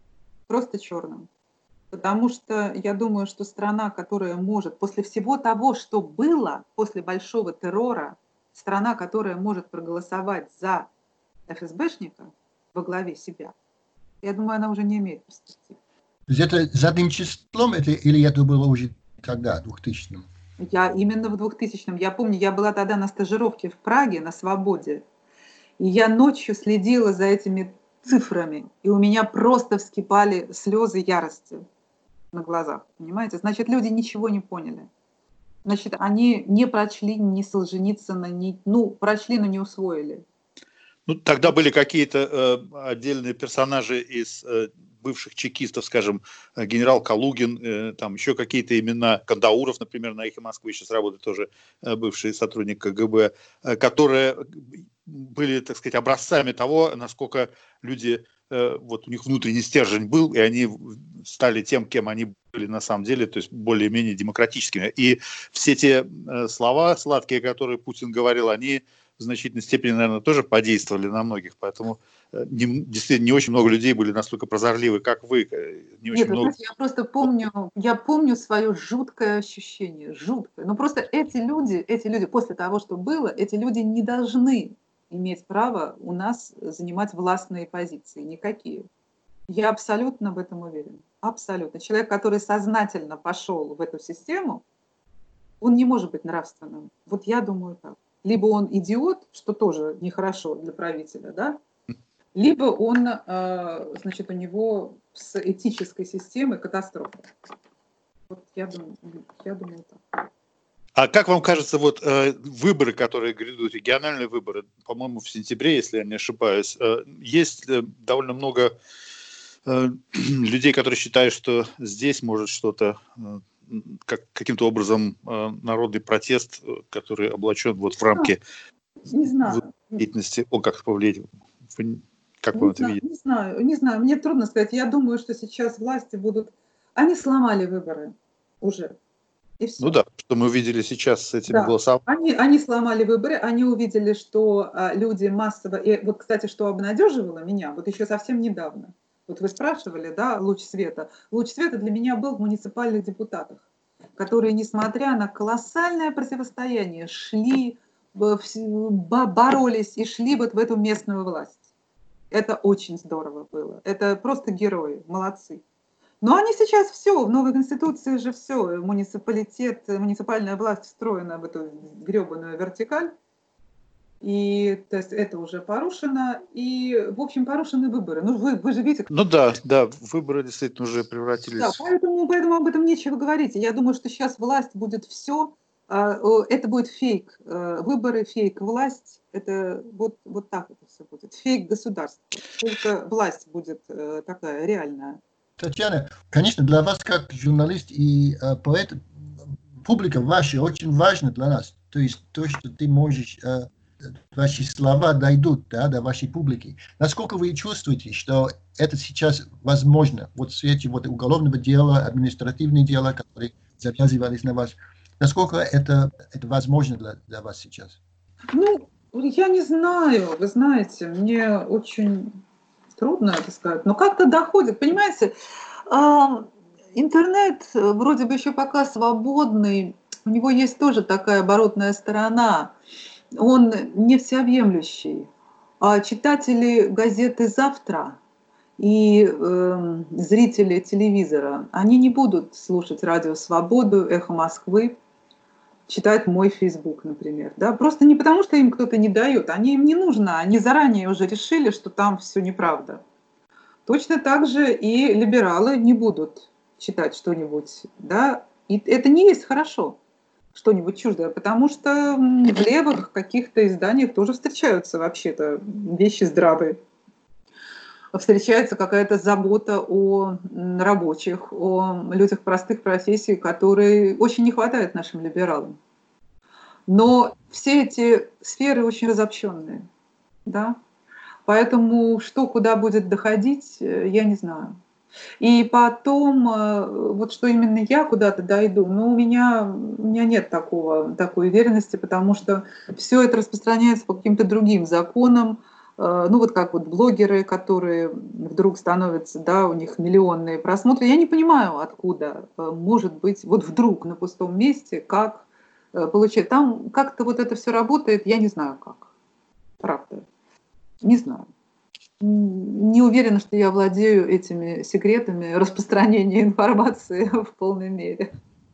Просто черным. Потому что я думаю, что страна, которая может, после всего того, что было, после большого террора, страна, которая может проголосовать за ФСБшника во главе себя, я думаю, она уже не имеет перспектив. То есть это задним числом, или это было уже тогда, в 2000-м? Я именно в 2000-м. Я помню, я была тогда на стажировке в Праге, на Свободе, и я ночью следила за этими цифрами, и у меня просто вскипали слезы ярости на глазах, понимаете? Значит, люди ничего не поняли. Значит, они не прочли ни Солженицына, прочли, но не усвоили. Ну, тогда были какие-то отдельные персонажи из бывших чекистов, скажем, генерал Калугин, там еще какие-то имена, Кандауров, например, на «Эхе Москвы» сейчас работает тоже бывший сотрудник КГБ, которые были, так сказать, образцами того, насколько люди, вот у них внутренний стержень был, и они стали тем, кем они были на самом деле, то есть более-менее демократическими. И все те слова сладкие, которые Путин говорил, они в значительной степени, наверное, тоже подействовали на многих, поэтому действительно не очень много людей были настолько прозорливы, как вы. Нет, знаете, я просто помню свое жуткое ощущение, жуткое. Но просто эти люди, после того, что было, эти люди не должны иметь право у нас занимать властные позиции, никакие. Я абсолютно в этом уверена, абсолютно. Человек, который сознательно пошел в эту систему, он не может быть нравственным. Вот я думаю так. Либо он идиот, что тоже нехорошо для правителя, да, либо он, значит, у него с этической системой катастрофа. Вот я думаю так. А как вам кажется, вот выборы, которые грядут, региональные выборы, по-моему, в сентябре, если я не ошибаюсь, есть довольно много людей, которые считают, что здесь может что-то, каким-то образом народный протест, который облачен вот в рамки деятельности, он как повлияет? Как вы это видите? Не знаю, мне трудно сказать. Я думаю, что сейчас власти будут... Они сломали выборы уже. И все. Ну да, что мы увидели сейчас с этим голосованием. Они сломали выборы, они увидели, что люди массово... И вот, кстати, что обнадеживало меня, вот еще совсем недавно. Вот вы спрашивали, да, луч света. Луч света для меня был в муниципальных депутатах, которые, несмотря на колоссальное противостояние, шли, боролись и шли вот в эту местную власть. Это очень здорово было. Это просто герои, молодцы. Но они сейчас все, в новой конституции же все, муниципальная власть встроена в эту гребаную вертикаль. И то есть это уже порушено. И, в общем, порушены выборы. Ну, вы же видите... Ну да, выборы действительно уже превратились... Да, поэтому об этом нечего говорить. Я думаю, что сейчас власть будет все... Это будет фейк. Выборы, фейк, власть. Это вот так это все будет. Фейк государства. Только власть будет такая реальная. Татьяна, конечно, для вас как журналист и поэт, публика ваша очень важна для нас. То есть то, что ты можешь, ваши слова дойдут, да, до вашей публики. Насколько вы чувствуете, что это сейчас возможно, вот в свете вот уголовного дела, административного дела, которые завязывались на вас, насколько это возможно для вас сейчас? Ну, я не знаю, вы знаете, мне очень... Трудно это сказать, но как-то доходит, понимаете, интернет вроде бы еще пока свободный, у него есть тоже такая оборотная сторона. Он не всеобъемлющий. А читатели газеты «Завтра» и зрители телевизора, они не будут слушать радио «Свободу», «Эхо Москвы», читать мой Facebook, например. Да? Просто не потому, что им кто-то не дает, им не нужно, они заранее уже решили, что там все неправда. Точно так же и либералы не будут читать что-нибудь. Да? И это не есть хорошо, что-нибудь чуждое, потому что в левых каких-то изданиях тоже встречаются вообще-то вещи здравые. Встречается какая-то забота о рабочих, о людях простых профессий, которые очень не хватает нашим либералам. Но все эти сферы очень разобщенные, да? Поэтому что куда будет доходить, я не знаю. И потом, вот что именно я куда-то дойду, но у меня нет такой уверенности, потому что все это распространяется по каким-то другим законам. Ну вот как вот блогеры, которые вдруг становятся, да, у них миллионные просмотры. Я не понимаю, откуда может быть вот вдруг на пустом месте, как получать. Там как-то вот это все работает, я не знаю как. Правда. Не знаю. Не уверена, что я владею этими секретами распространения информации в полной мере.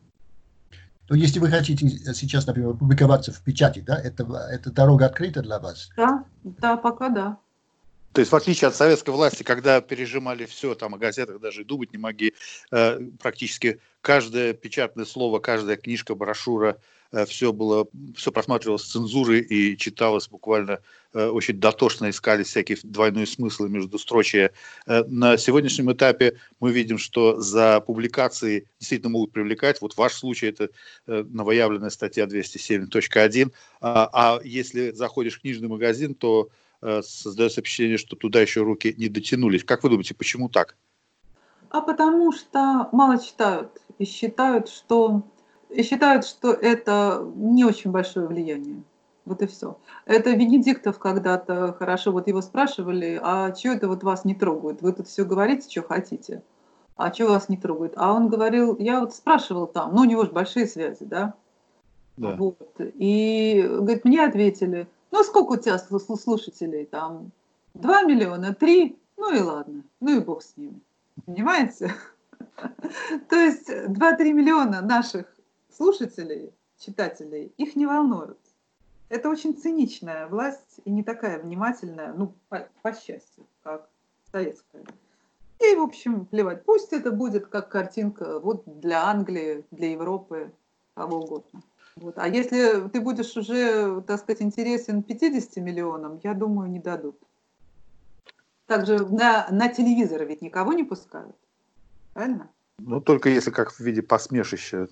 То если вы хотите сейчас, например, публиковаться в печати, да, эта дорога открыта для вас? Да, пока да. То есть, в отличие от советской власти, когда пережимали все, там о газетах даже и думать не могли, практически каждое печатное слово, каждая книжка, брошюра, все просматривалось с цензурой и читалось буквально очень дотошно, искали всякие двойные смыслы междустрочия. На сегодняшнем этапе мы видим, что за публикации действительно могут привлекать. Вот ваш случай – это новоявленная статья 207.1. А если заходишь в книжный магазин, то создается впечатление, что туда еще руки не дотянулись. Как вы думаете, почему так? Потому что мало читают и считают, что это не очень большое влияние. Вот и все. Это Венедиктов когда-то хорошо, вот его спрашивали, а что это вот вас не трогает? Вы тут все говорите, что хотите, а что вас не трогает? А он говорил, я вот спрашивал там, у него же большие связи, да? Да. Вот. И, говорит, мне ответили, сколько у тебя слушателей там? 2 миллиона, 3? Ну и ладно, ну и бог с ними. Понимаете? То есть 2-3 миллиона наших слушателей, читателей, их не волнуют. Это очень циничная власть и не такая внимательная, по счастью, как советская. И, в общем, плевать. Пусть это будет как картинка вот для Англии, для Европы, кого угодно. Вот. А если ты будешь уже, так сказать, интересен 50 миллионам, я думаю, не дадут. Также на телевизор ведь никого не пускают. Правильно? Только если как в виде посмешища.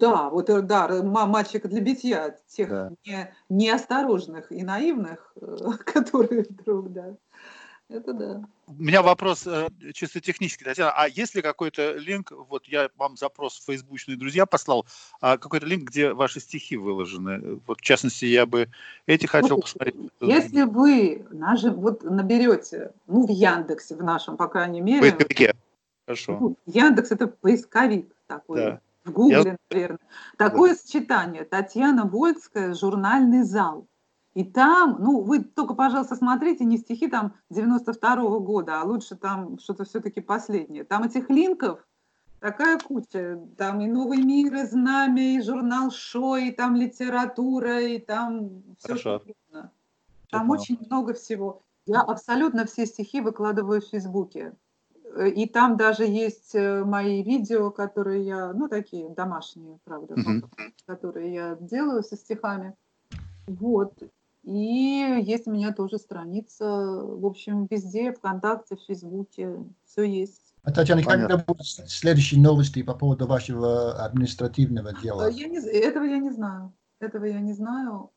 Мальчика для битья, тех неосторожных и наивных, которые вдруг, да. Это да. У меня вопрос чисто технический, Татьяна. А есть ли какой-то линк, вот я вам запрос в фейсбучные друзья послал, какой-то линк, где ваши стихи выложены? Вот в частности, я бы эти хотел посмотреть. Если вы наберете, в Яндексе, в нашем, по крайней мере. Поисковике. Хорошо. Яндекс – это поисковик такой. Да. В Гугле, наверное. Такое сочетание. Татьяна Вольская, «Журнальный зал». И там, вы только, пожалуйста, смотрите не стихи там 92-го года, а лучше там что-то все-таки последнее. Там этих линков такая куча. Там и «Новый мир», и «Знамя», и журнал «Шо», и там литература, и там все, что угодно. Там очень много всего. Я абсолютно все стихи выкладываю в Фейсбуке. И там даже есть мои видео, которые я, такие домашние, правда, которые я делаю со стихами. Вот. И есть у меня тоже страница, в общем, везде, ВКонтакте, в Фейсбуке, все есть. А, Татьяна, когда будут следующие новости по поводу вашего административного дела? Этого я не знаю.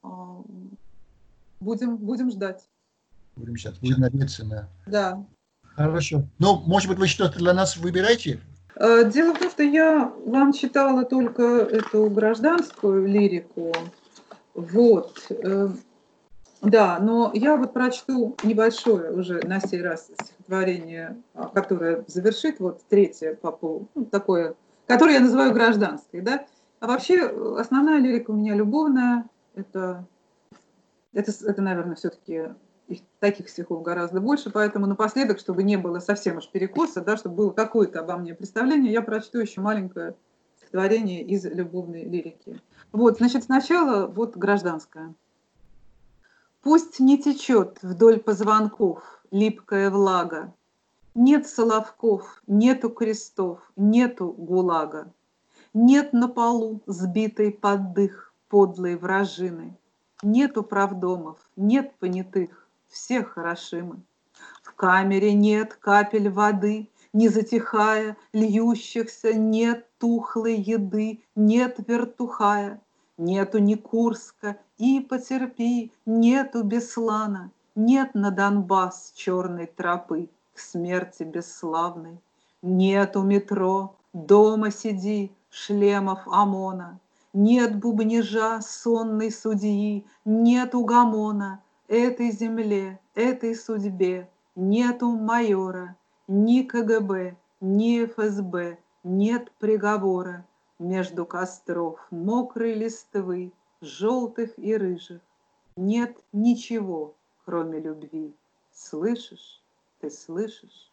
Будем ждать. Будем надеяться. Да. Хорошо. Может быть, вы что-то для нас выбираете? Дело в том, что я вам читала только эту гражданскую лирику. Вот. Да, но я вот прочту небольшое уже на сей раз стихотворение, которое завершит вот третье по полу, ну, такое, которое я называю гражданской, да. А вообще основная лирика у меня любовная, это наверное, все-таки таких стихов гораздо больше, поэтому напоследок, чтобы не было совсем уж перекоса, да, чтобы было какое-то обо мне представление, я прочту еще маленькое стихотворение из любовной лирики. Вот, значит, сначала вот гражданское. Пусть не течет вдоль позвонков липкая влага, нет соловков, нету крестов, нету гулага, нет на полу сбитой под дых подлой вражины, нету правдомов, нет понятых, все хороши мы. В камере нет капель воды, не затихая, льющихся, нет тухлой еды, нет вертухая, нету ни Курска, и потерпи, нету Беслана, нет на Донбасс черной тропы к смерти бесславной, нету метро, дома сиди, шлемов ОМОНа, нет бубнижа сонной судьи, нету гомона, этой земле, этой судьбе, нету майора, ни КГБ, ни ФСБ, нет приговора. Между костров мокрой листвы, желтых и рыжих, нет ничего, кроме любви. Слышишь? Ты слышишь?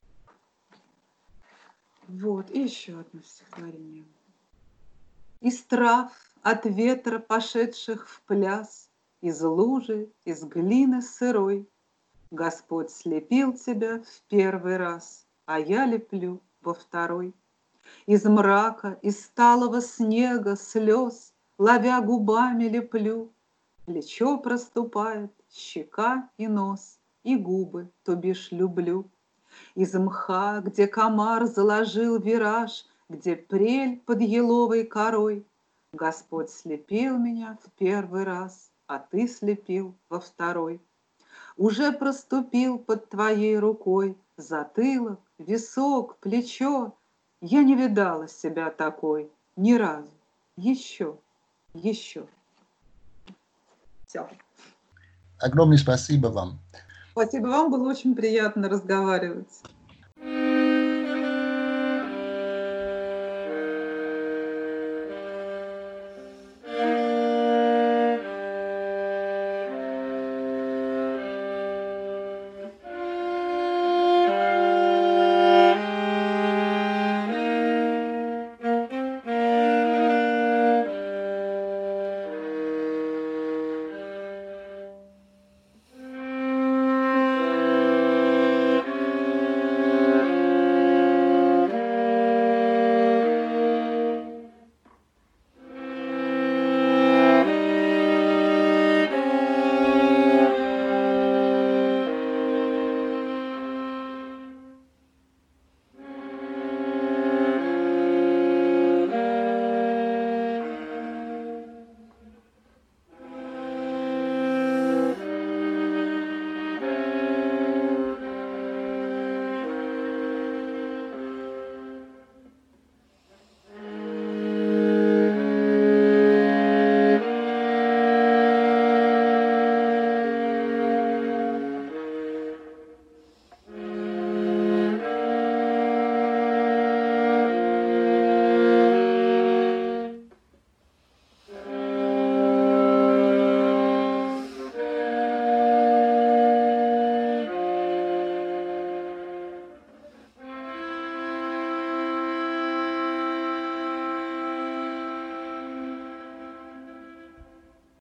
Вот, и еще одно стихотворение. Из трав, от ветра пошедших в пляс, из лужи, из глины сырой, Господь слепил тебя в первый раз, а я леплю во второй. Из мрака, из сталого снега, слез, ловя губами леплю. Плечо проступает, щека и нос, и губы, то бишь люблю. Из мха, где комар заложил вираж, где прель под еловой корой, Господь слепил меня в первый раз, а ты слепил во второй. Уже проступил под твоей рукой затылок, висок, плечо. Я не видала себя такой ни разу. Еще. Все. Огромное спасибо вам. Спасибо вам, было очень приятно разговаривать.